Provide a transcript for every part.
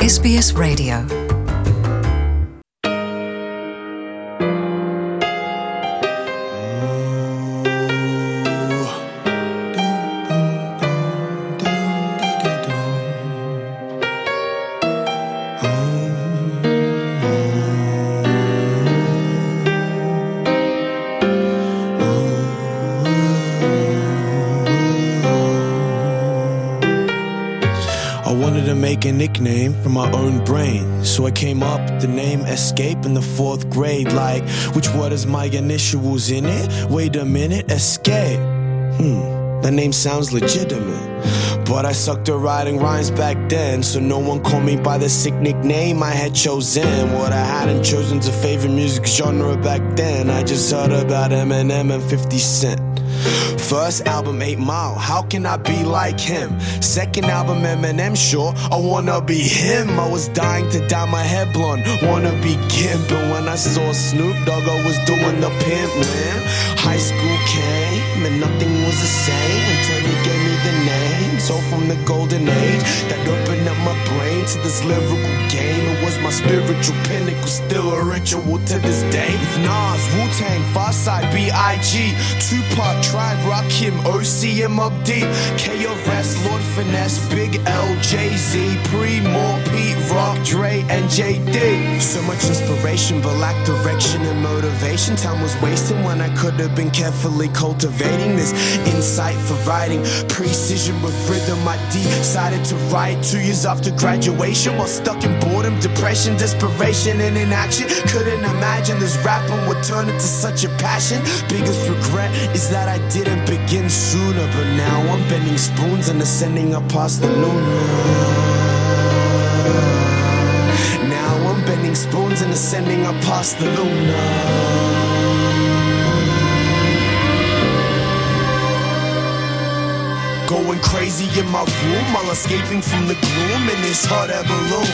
SBS Radio. Make a nickname from my own brain, so I came up with the name Escape in the 4th grade. Like, which word is my initials in it? Wait a minute, Escape. That name sounds legitimate, but I sucked at writing rhymes back then, so no one called me by the sick nickname I had chosen. What I hadn't chosen to favorite music genre back then, I just heard about Eminem and 50 Cent. First album 8 Mile, how can I be like him? Second album Eminem, sure, I wanna be him. I was dying to dye my hair blonde, wanna be Gimp. And when I saw Snoop Dogg, I was doing the pimp limp. High school came and nothing was the same until he gave me the name. So from the golden age that opened up my brain to this lyrical game, it was my spiritual pinnacle, still a ritual to this day. Nas, Wu-Tang, Pharcyde, B.I.G., Tupac, Tribe, Rakim, OCM, Up Deep, KRS, Lord Finesse, Big L, Jay-Z, Primo, Pete Rock, Dre, and J.D. So much inspiration, but lack direction and motivation. Time was wasting when I could have been carefully cultivating this insight for writing. Precision with rhythm, I decided to write 2 years after graduation while stuck in boredom, depression, desperation, and inaction. Couldn't imagine this rapping would turn into such a passion. Biggest regret is that I didn't begin sooner, but now I'm bending spoons and ascending up past the lunar. Now I'm bending spoons and ascending up past the lunar. Going crazy in my room while escaping from the gloom in this hot air balloon.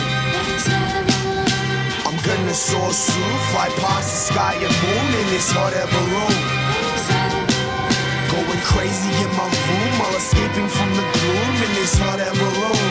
I'm gonna soar soon, fly past the sky and moon in this hot air balloon. Going crazy in my room while escaping from the gloom in this hot air balloon.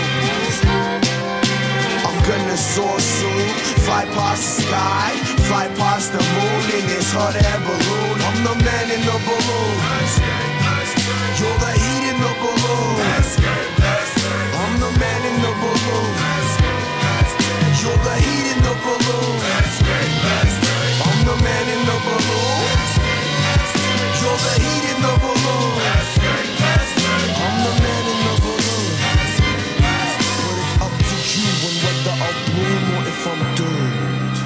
I'm gonna soar soon, fly past the sky, fly past the moon in this hot air balloon. I'm the man in the balloon. You're the heat in the balloon. I'm the man in the balloon. You're the heat in the balloon. I'm the man in the balloon. You're the heat in the balloon. I'm the man in the balloon. But it's up to you when whether I'll bloom or if I'm doomed.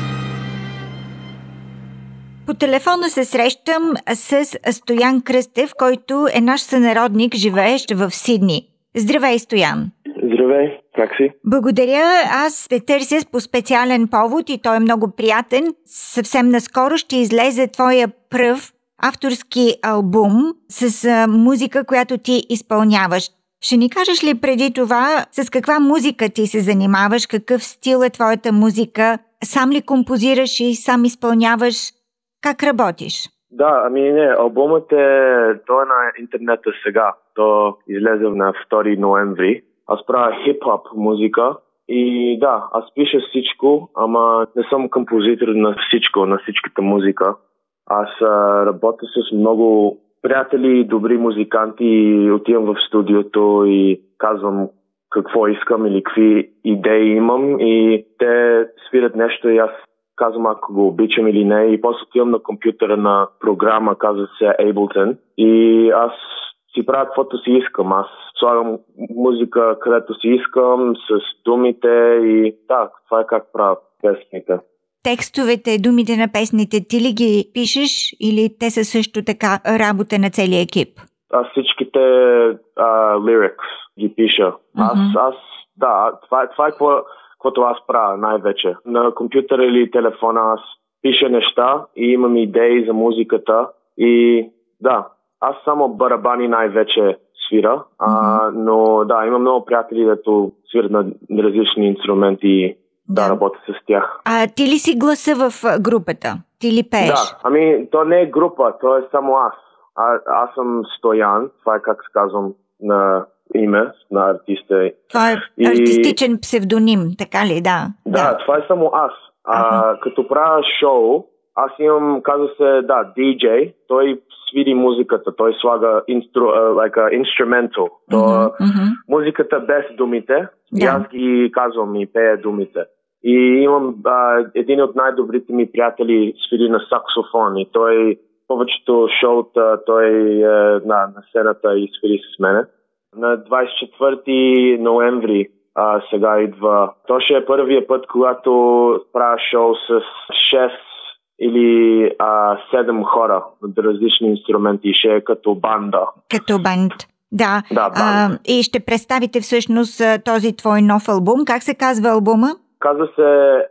По телефона се срещам с Стоян Кръстев, който е наш сънародник, живеещ в Сидни. Здравей, Стоян! Здравей, как си? Благодаря. Аз те търся по специален повод и той е много приятен. Съвсем наскоро ще излезе твоя пръв авторски албум с музика, която ти изпълняваш. Ще ни кажеш ли преди това с каква музика ти се занимаваш, какъв стил е твоята музика, сам ли композираш и сам изпълняваш, как работиш? Да, албумът той е на интернета сега. То излезе на 2 ноември. Аз правя хип-хоп музика и да, аз пиша всичко, ама не съм композитор на всичко, на всичката музика. Аз работя с много приятели, добри музиканти и отивам в студиото и казвам какво искам или какви идеи имам и те свирят нещо и аз казвам ако го обичам или не и после отивам на компютъра на програма, казва се Ableton и аз си правя каквото си искам. Аз слагам музика където си искам с думите и да, това е как правя песните. Текстовете, думите на песните, ти ли ги пишеш или те са също така работа на целия екип? Аз всичките lyrics ги пиша. Това е каквото аз правя най-вече. На компютъра или телефона аз пиша неща и имам идеи за музиката и да, аз само барабани най-вече свира, но да, имам много приятели, дето свират на различни инструменти. Да, работя с тях. А ти ли си гласа в групата? Ти ли пееш? Да, то не е група, то е само аз. Аз съм Стоян, това е как се казвам на име на артиста. Това е артистичен псевдоним, така ли? Да, това е само аз. Като правя шоу, аз имам, казва се, DJ, той свири музиката, той слага инструментал. Музиката без думите, и аз ги казвам и пея думите. И имам един от най-добрите ми приятели свири на саксофон и той повечето шоута, той на сцената и свири с мене. На 24 ноември сега идва. То ще е първия път, когато правя шоу с 6 или 7 хора от различни инструменти. Ще е като банда. Като банд. Да. Банда. И ще представите всъщност този твой нов албум. Как се казва албума? Казва се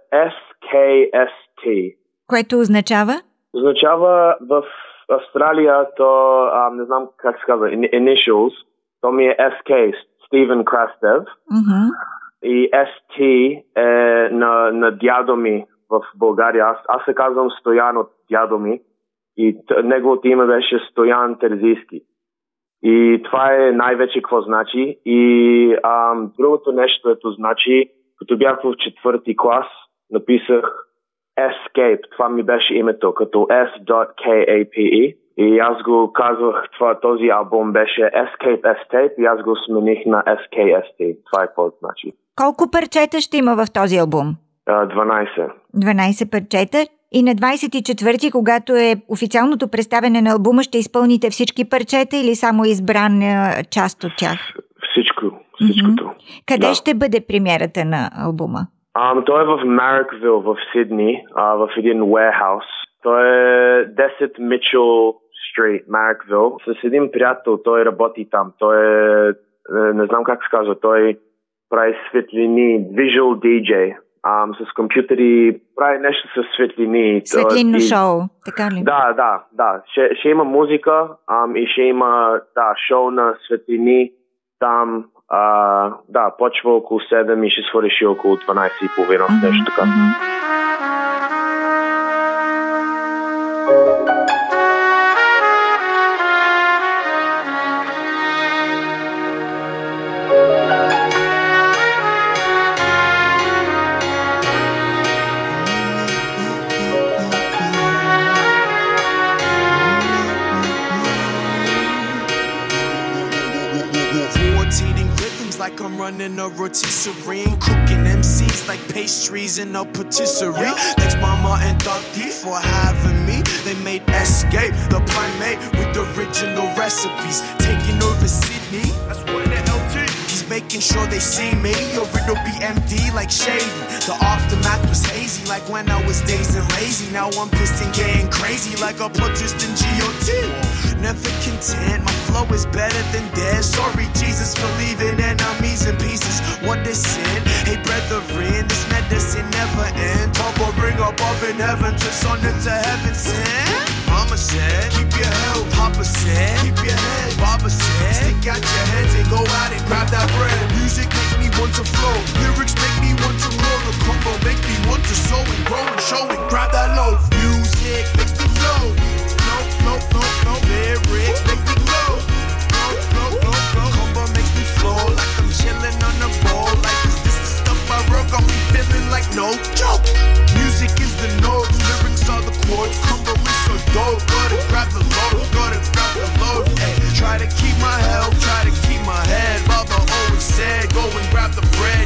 SKST. Което означава? Означава в Австралия, то не знам как се казва, initials. То ми е SK, Стивен Крастев. И ST е на дядо ми в България. Аз се казвам Стоян от дядо ми. И неговото име беше Стоян Терзийски. И това е най-вече какво значи. И другото нещо, което значи, като бях в 4-ти клас, написах Escape. Това ми беше името, като S.K.A.P.E. И аз го казвах, този албум беше Escape и аз го смених на SKST. Това е какво значи. Колко парчета ще има в този албум? 12. 12 парчета. И на 24-ти, когато е официалното представяне на албума, ще изпълните всички парчета или само избран част от тях? Всичкото. Къде ще бъде премиерата на албума? Той е в Мариквил, в Сидни, в един warehouse. Той е 10 Mitchell Street, Мариквил. С един приятел, той работи там. Той е, не знам как се казва, той прави светлини, visual DJ. С компютъри прави нещо с светлини. Светлинно шоу, така ли? Да. Ще има музика и ще има шоу на светлини. Там, почва около 7 и ще свърши около 12:30, нещо така. Like I'm running a rotisserie, cooking MCs like pastries in a patisserie. Thanks Mama and Daddy for having me. They made Escape, the primate with the original recipes. Taking over Sydney, that's what the LT. He's making sure they see me, or it'll be empty like shady. The aftermath was hazy, like when I was dazed and lazy. Now I'm pissed and getting crazy, like a plotist in GOT. Never content, my flow is better than theirs. Sorry Jesus for leaving enemies in pieces. What they sin? Hey brethren, this medicine never ends. Hovering above in heaven, just on into heaven sent. Mama said, keep your head. Papa said, keep your head. Baba said, stick out your hands and go out and grab that bread. Music makes me want to flow. Lyrics make me want to roll. The combo makes me want to sow and grow and show and grab that loaf. Music makes me flow. No, lyrics make me glow. No, combo makes me flow like I'm chilling on a bowl. Like is this the stuff I wrote? Got me feeling like no joke. Music is the notes, lyrics are the chords. Combo is so dope. Gotta grab the load. Ay, try to keep my health, try to keep my head. Baba always said, go and grab the bread.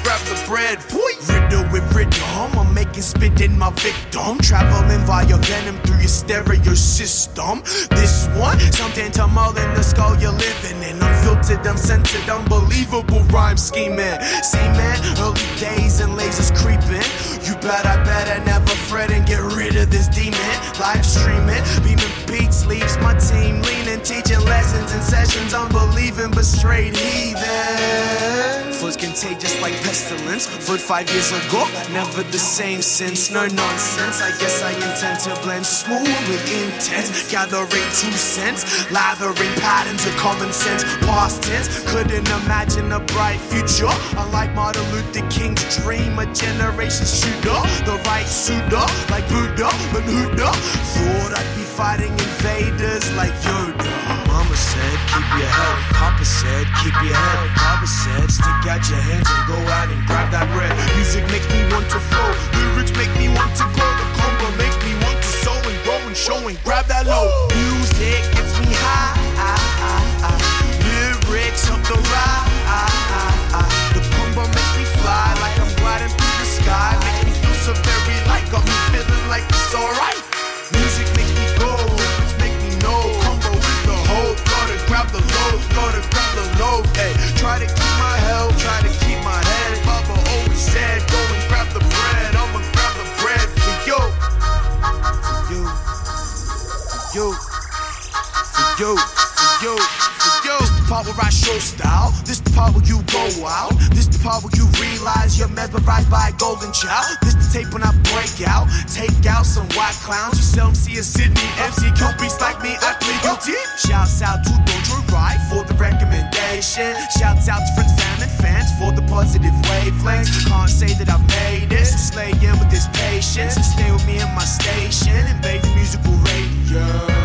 Riddle with rhythm, I'm making spit in my victim. Traveling via venom through your stereo system. This one, something to mull in the skull you're living in. Unfiltered, uncensored, unbelievable rhyme scheming. See man, early days and lasers creeping. You bet I never fret and get rid of this demon. Live streaming, beaming beats, leaves my team leaning. Teaching lessons in sessions, unbelieving but straight heathen. Flow's contagious like pestilence. Flowed 5 years ago, never the same since. No nonsense, I guess I intend to blend smooth with intent. Gathering 2 cents, lathering patterns of common sense. Past tense, couldn't imagine a bright future. Unlike Martin Luther King's dream, a generation shooter. The right suitor, like Buddha, but Huda. Thought I'd be fighting invaders like Yoda. Mama said, keep your head. Papa said, keep your head. Baba said, stick out your hands and go out and grab that bread. Music makes me want to flow. Lyrics make me want to grow. The combo makes me want to sow and grow and show and grab that low. Music gets me high. Lyrics up the ride. The combo makes me fly like I'm gliding through the sky. Makes me feel so very light. Got me feeling like it's alright. Music makes me go. Lyrics make me know. Combo is the whole. Gotta grab the loaf. Gotta grab the loaf. Hey, try to keep my health. Try to keep my head. Baba always said, go and grab the bread. I'ma grab the bread for you. For you. For you. For you. For you. For you. This the part where I show style. This the part where you go out. This the part where you realize you're mesmerized by a golden child. This the tape when I break out. Take out some white clowns. You seldom see in Sydney. MC kill beats like me, I plead guilty. Shouts out to Dojo Right for the recommendation. Shouts out to friends, family, fans for the positive wavelengths. Can't say that I've made it, so slay in with this patience. And stay with me in my station and bathe the musical radio.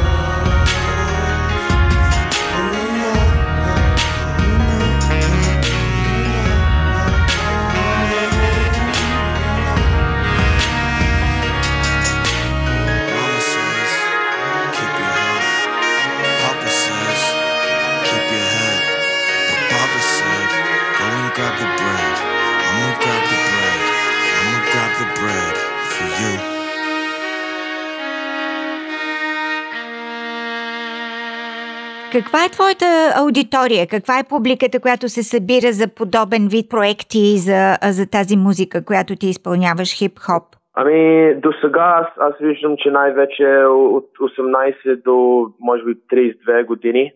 Grab the bread. I'ma grab the bread. I'ma grab the bread for you. Каква е твоята аудитория? Каква е публиката, която се събира за подобен вид проекти за тази музика, която ти изпълняваш, хип-хоп? Ами, до сега аз виждам, че най-вече от 18 до, може би, 32 години.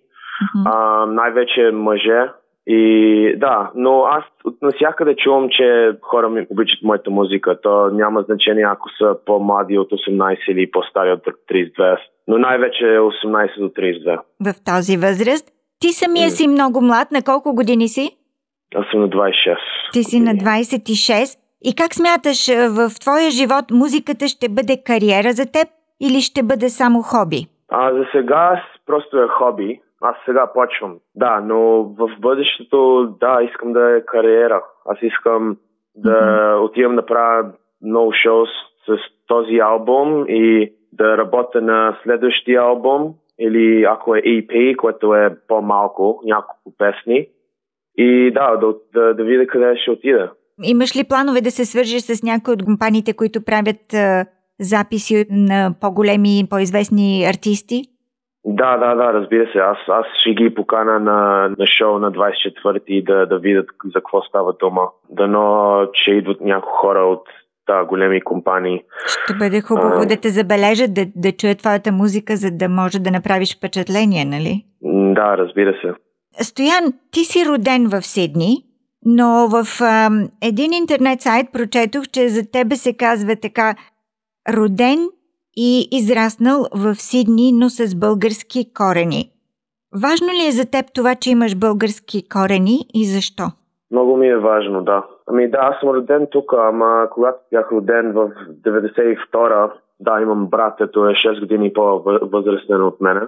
Най-вече мъже. И да, но аз от навсякъде чувам, че хора ми обичат моята музика. То няма значение ако са по-млади от 18 или по-стари от 32. Но най-вече 18 до 32. В тази възраст? Ти самия си много млад. На колко години си? Аз съм на 26. Ти си на 26. И как смяташ, в твоя живот музиката ще бъде кариера за теб или ще бъде само хоби? За сега просто е хоби. Аз сега почвам. Да, но в бъдещето, да, искам да е кариера. Аз искам да отивам да правя много шоу с този албум и да работя на следващия албум или ако е EP, което е по-малко, няколко песни. И да видя къде ще отида. Имаш ли планове да се свържеш с някои от компаниите, които правят записи на по-големи, по-известни артисти? Да, разбира се. Аз ще ги покана на шоу на 24-ти да видят за какво става дума. Дано, че идват някои хора от големи компании. Ще бъде хубаво да те забележат, да чуят твоята музика, за да може да направиш впечатление, нали? Да, разбира се. Стоян, ти си роден в Сидни, но в един интернет сайт прочетох, че за тебе се казва така: роден и израснал в Сидни, но с български корени. Важно ли е за теб това, че имаш български корени и защо? Много ми е важно, да. Ами да, аз съм роден тук, ама когато бях роден в 92-а, да, имам брат, ето е 6 години по-възрастен от мене.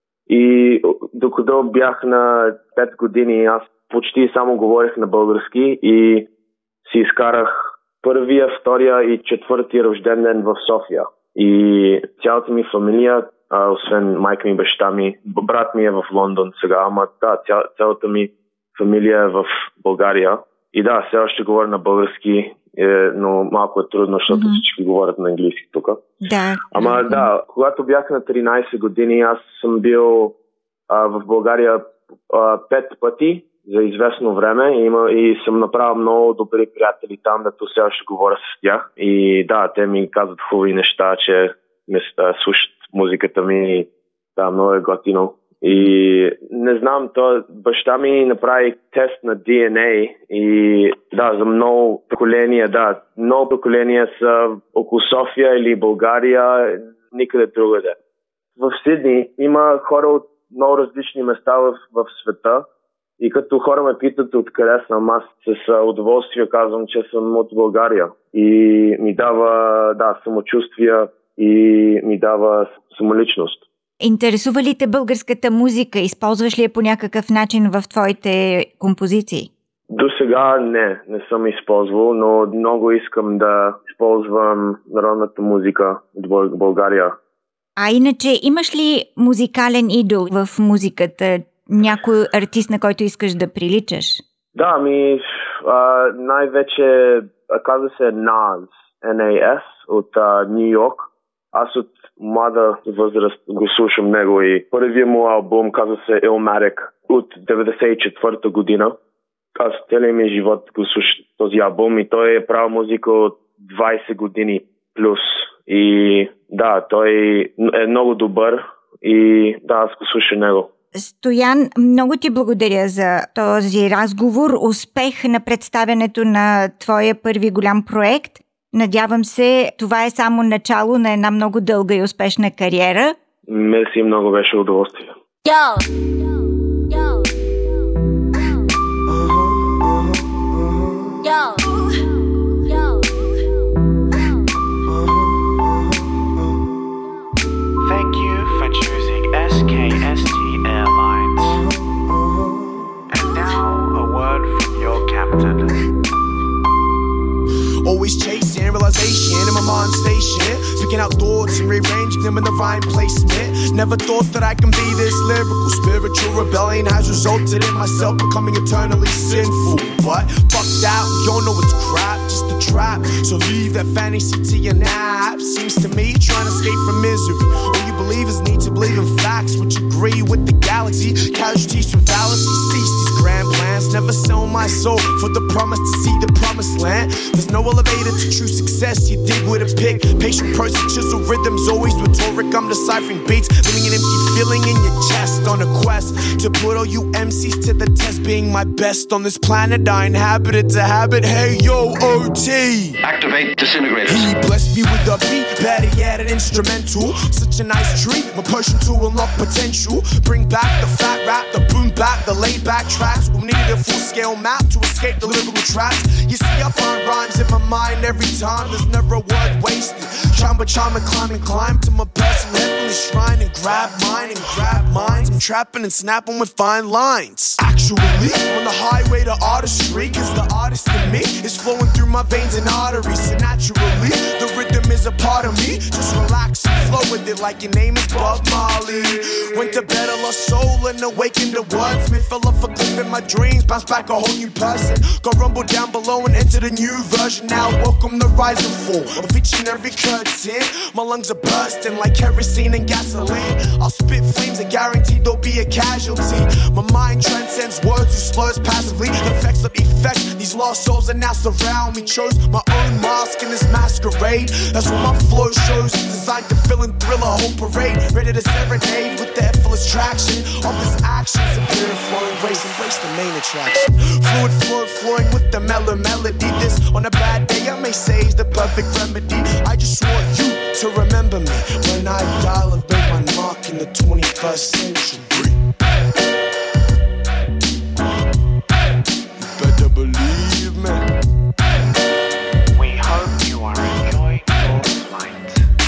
И докато бях на 5 години, аз почти само говорих на български и си изкарах първия, втория и четвъртия рожден ден в София. И цялата ми фамилия, освен майка ми, баща ми, брат ми е в Лондон сега, ама да, цялата ми фамилия е в България. И да, все още говоря на български, но малко е трудно, защото всички говорят на английски тук. Да. Ама да, когато бях на 13 години, аз съм бил в България 5 пъти за известно време и съм направил много добри приятели там, дето все още говоря с тях. И да, те ми казват хубави неща, че ме слушат музиката ми. Да, много е готино. И не знам, баща ми направи тест на DNA и да, за много поколения са около София или България, никъде другаде. В Сидни има хора от много различни места в света и като хора ме питат откъде съм, аз с удоволствие казвам, че съм от България и ми дава самочувствие и ми дава самоличност. Интересува ли те българската музика? Използваш ли я по някакъв начин в твоите композиции? До сега не съм използвал, но много искам да използвам народната музика от България. А иначе, имаш ли музикален идол в музиката? Някой артист, на който искаш да приличаш? Да, най-вече казва се Nas, N-A-S, от Нью Йорк. Аз от млада възраст го слушам него и първият му албум казва се Illmatic от 94-та година. Аз целият ми живот го слушам този албум и той е правил музика от 20 години плюс. И да, той е много добър и да, аз го слушам него. Стоян, много ти благодаря за този разговор. Успех на представянето на твоя първи голям проект. Надявам се, това е само начало на една много дълга и успешна кариера. Мерси, много беше удоволствие. Thank you for choosing SKST Airlines. And now a word from your captain. Always chasing realization in my mind station, picking out thoughts and rearranging them in the right placement. Never thought that I can be this lyrical. Spiritual rebellion has resulted in myself becoming eternally sinful. But fuck that, we all know it's crap, just a trap. So leave that fantasy to your nap. Seems to me trying to escape from misery. All you believers need to believe in facts, which agree with the galaxy. Casualties from fallacy cease these grand plans. Never sell my soul for the promise to see the promised land. There's no elevator to true success, you dig with a pick. Patient person, chisel rhythms, always rhetoric. I'm deciphering beats, leaving an empty feeling in your chest. On a quest to put all you MCs to the test, being my best on this planet. I inhabited to habit. Hey yo, OT, activate disintegrators. He blessed me with a beat, better yet an instrumental. Such a nice treat, my passion to unlock potential. Bring back the fat rap, the boom back, the laid back tracks. We'll need a full scale map to escape the lyrical traps. You see, I find rhymes in my mind every time. There's never a word wasted. Charm and climb to my personal heavenly shrine and grab mine and grab minds. I'm trapping and snapping with fine lines. Actually, on the highway to artistry, cause the artist in me is flowing through my veins and arteries. So naturally, the rhythm is a part of me. Just relax and flow with it like your name is Bob Marley. Went to bed a lost soul and awakened to wordsmith. Fell off a cliff in my dreams, bounced back a whole new person. Got rumbled down below and entered a new version. Now welcome the rise and fall of each and every curtain. My lungs are bursting like kerosene and gasoline. I'll spit flames and guarantee there'll be a casualty. My mind transcends words and slurs passively. Effects of effects, these lost souls are now surround me. Chose my own mask in this masquerade. That's what my flow shows. Designed to fill and thrill a whole parade. Ready to serenade with the effortless traction of this action. Superior flowing grace, embrace the main attraction. Fluid flow flowing with the melody. This on a bad day I may say is the perfect remedy. I just want you to remember me when I die and make my mark in the 21st century. You better believe me. We hope you are enjoying your flight.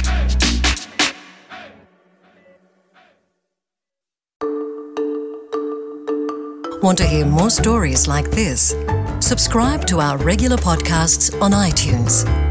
Want to hear more stories like this? Subscribe to our regular podcasts on iTunes.